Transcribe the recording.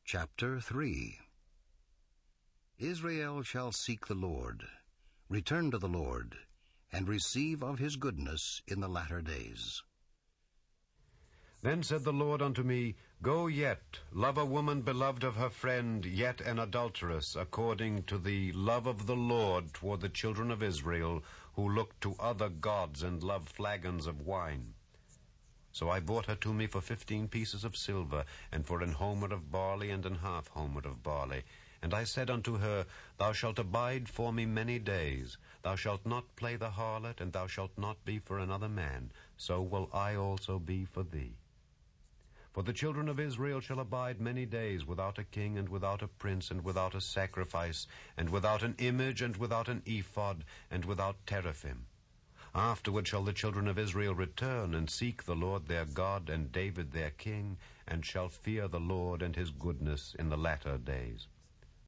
Chapter 3. Israel shall seek the Lord, return to the Lord, and receive of his goodness in the latter days. Then said the Lord unto me, Go yet, love a woman beloved of her friend, yet an adulteress, according to the love of the Lord toward the children of Israel, who look to other gods and love flagons of wine. So I brought her to me for 15 pieces of silver, and for an homer of barley, and an half homer of barley. And I said unto her, Thou shalt abide for me many days. Thou shalt not play the harlot, and thou shalt not be for another man. So will I also be for thee. For the children of Israel shall abide many days without a king, and without a prince, and without a sacrifice, and without an image, and without an ephod, and without teraphim. Afterward shall the children of Israel return, and seek the Lord their God, and David their king, and shall fear the Lord and his goodness in the latter days.